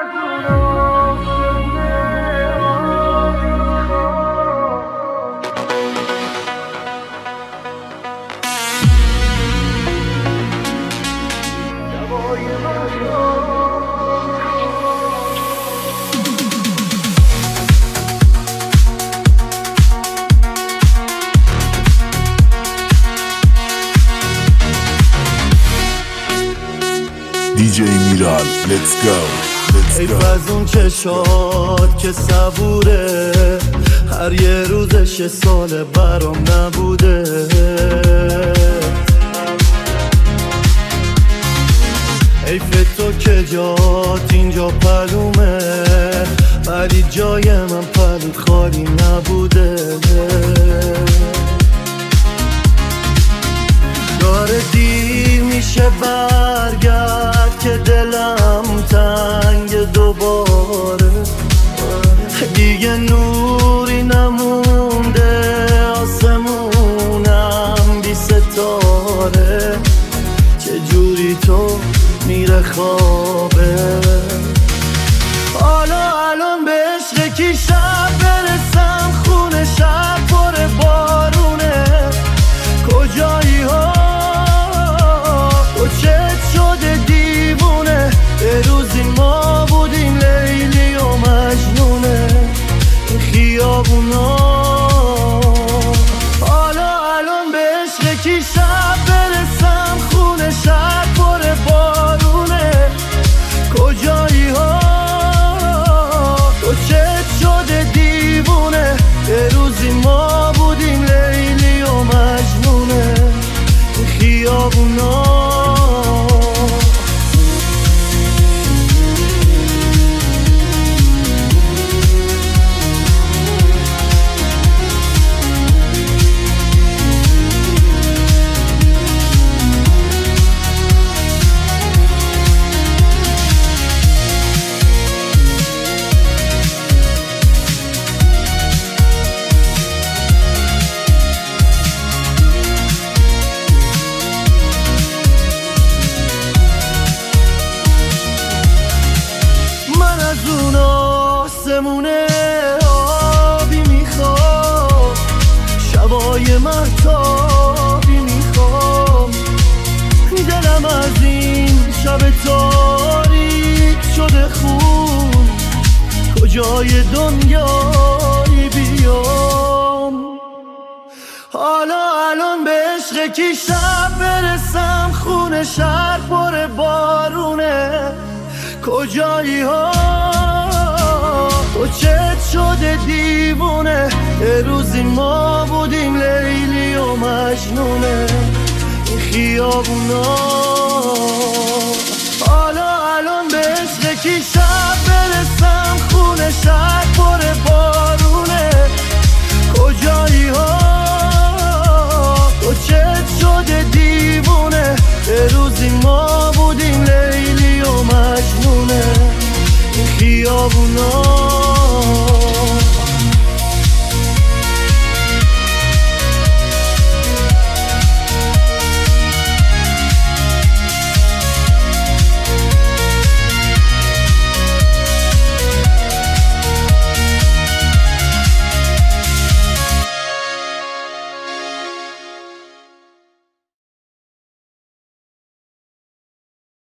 DJ میرال let's go حیف از اون چشات که صبوره، هر یه روزش سال برام نبوده. حیف تو که جات اینجا پلومه، ولی جای من پلوت خالی نبوده. داره دیر میشه برگرد که دلم تنگ دوباره. دیگه نوری نمونده، آسمونم بی ستاره. چجوری تو میره خوابه؟ حالا الان به عشق کی شب برسم؟ خونه شب پر بارونه. کجایی ها تو چت شده دیوونه؟ یه روزی ما بودیم لیلی و مجنونه این خیابونا. حالا الان به عشق کی شب برسم؟ خونه شب پر بارونه. کجایی ها تو چت شده دیوونه؟ یه روزی ما بودیم لیلی و مجنونه این خیابونا. آسمونه آبی میخوام، شبای مهتابی میخوام. دلم از این شب تاریک شده خون، کجای دنیایی بیام؟ حالا الان به عشق کی شب برسم؟ خونه شهر پر بارونه. کجایی ها تو چت شده دیوونه؟ یه روزی ما بودیم لیلی و مجنونه این خیابونا.